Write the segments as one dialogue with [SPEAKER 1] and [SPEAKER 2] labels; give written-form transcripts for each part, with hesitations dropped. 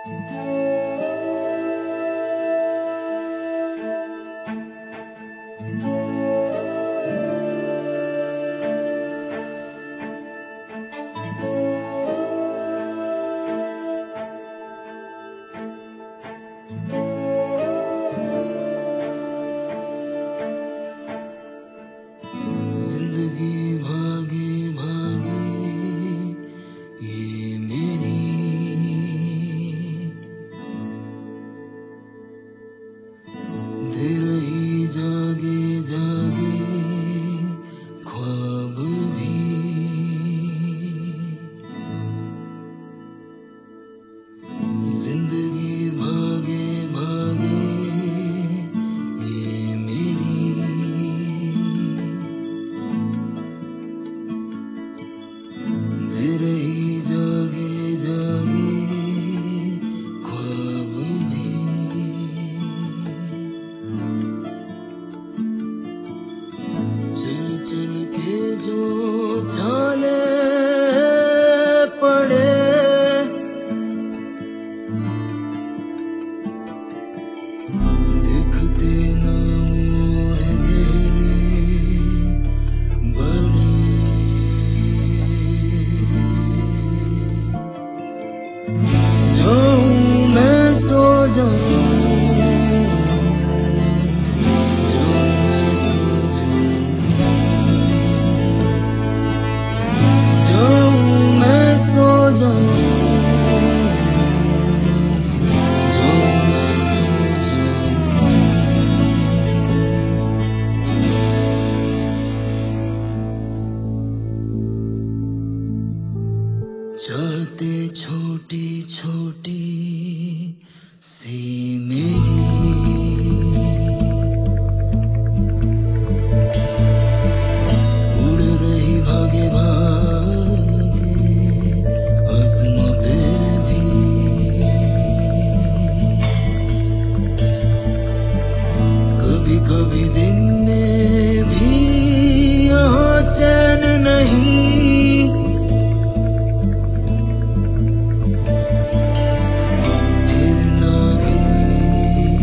[SPEAKER 1] जिंदगी भागे भागे ये मेरी, दे रही जागे जागे ख्वाब भी। जिंदगी भागे भागे ये मेरी, दे रही जागे जागे ख्वाब भी। चल चल के जो छाले पड़े, देखते ना वो है गहरे बड़े। जाऊं मैं सो जाऊं, जाऊं मैं सो जाऊं, जाऊं मैं सो जाऊं, जाऊं मैं सो जाऊं। चाहते छोटी छोटी सी मेरी, उड़ रही भागे भागे आसमां पे भी। कभी कभी दिन में भी यहाँ चैन नहीं, फिर लागे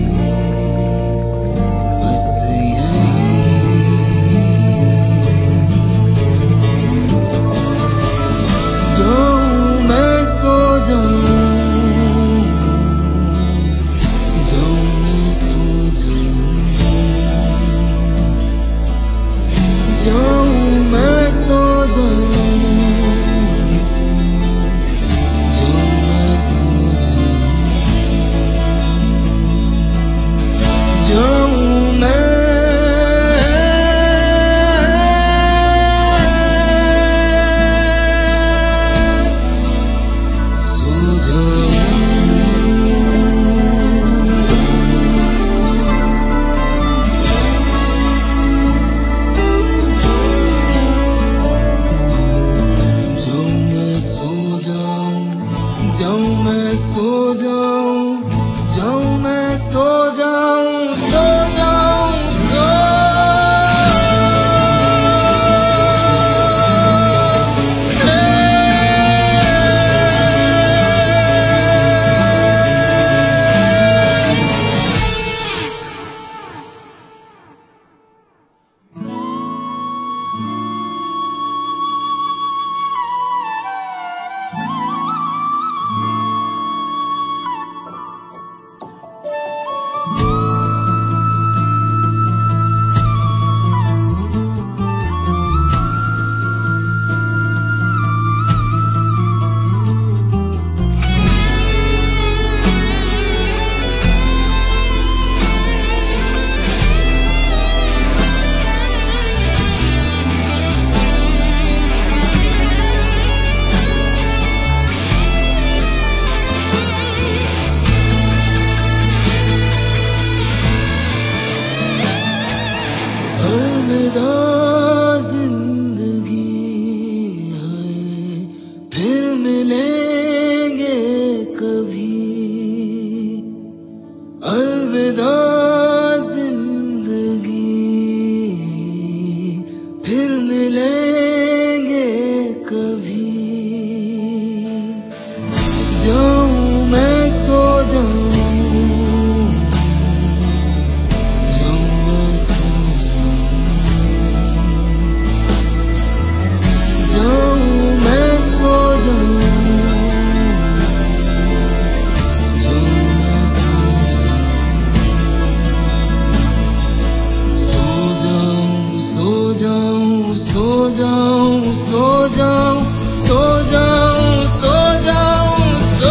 [SPEAKER 1] सो जाऊं सो जाऊं सो जाऊं सो जाऊं सो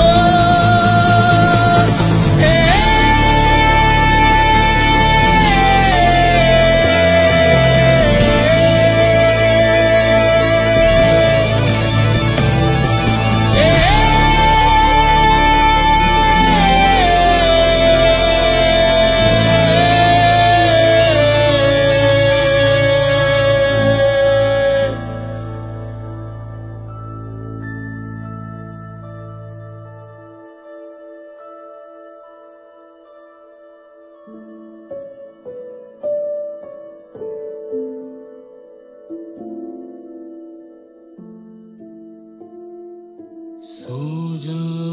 [SPEAKER 1] ए, सो जा